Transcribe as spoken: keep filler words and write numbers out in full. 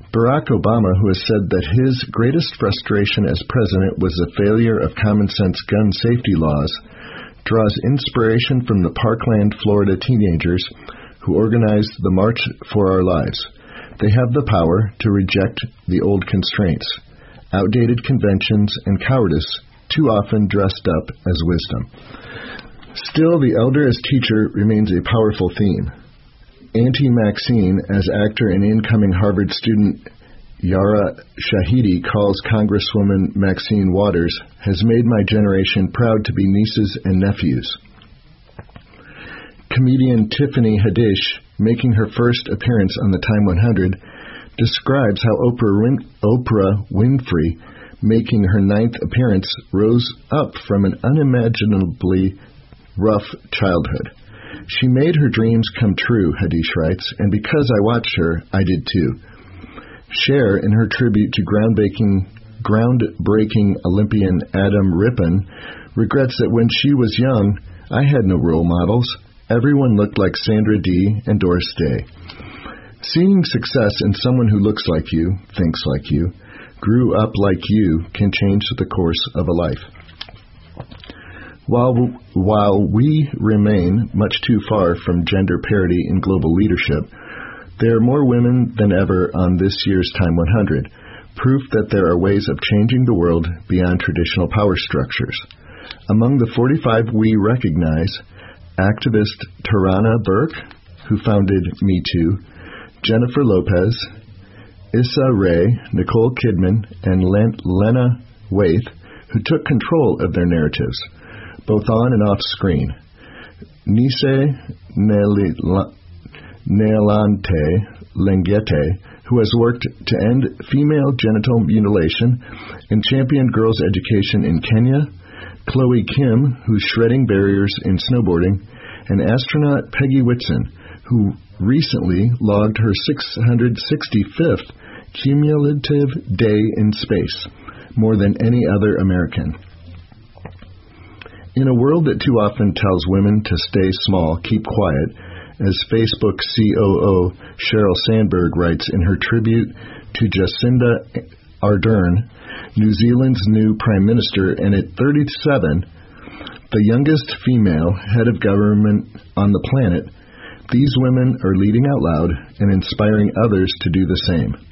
Barack Obama, who has said that his greatest frustration as president was the failure of common-sense gun safety laws, draws inspiration from the Parkland, Florida teenagers who organized the March for Our Lives. They have the power to reject the old constraints, outdated conventions, and cowardice too often dressed up as wisdom. Still, the elder as teacher remains a powerful theme. Auntie Maxine, as actor and incoming Harvard student Yara Shahidi calls Congresswoman Maxine Waters, has made my generation proud to be nieces and nephews. Comedian Tiffany Haddish, making her first appearance on the Time one hundred, describes how Oprah, Win- Oprah Winfrey, making her ninth appearance, rose up from an unimaginably rough childhood. She made her dreams come true, Haddish writes, and because I watched her, I did too. Cher, in her tribute to groundbreaking, groundbreaking Olympian Adam Rippon, regrets that when she was young, I had no role models. Everyone looked like Sandra Dee and Doris Day. Seeing success in someone who looks like you, thinks like you, grew up like you, can change the course of a life. While, while we remain much too far from gender parity in global leadership, there are more women than ever on this year's Time one hundred, proof that there are ways of changing the world beyond traditional power structures. Among the forty-five we recognize, activist Tarana Burke, who founded Me Too, Jennifer Lopez, Issa Rae, Nicole Kidman, and Len- Lena Waithe, who took control of their narratives, both on and off screen. Nise Nel- Neelante Lengete, who has worked to end female genital mutilation and championed girls' education in Kenya, Chloe Kim, who's shredding barriers in snowboarding, and astronaut Peggy Whitson, who recently logged her six hundred sixty-fifth cumulative day in space, more than any other American. In a world that too often tells women to stay small, keep quiet, as Facebook C O O Sheryl Sandberg writes in her tribute to Jacinda Ardern, New Zealand's new Prime Minister, and at thirty-seven, the youngest female head of government on the planet, these women are leading out loud and inspiring others to do the same.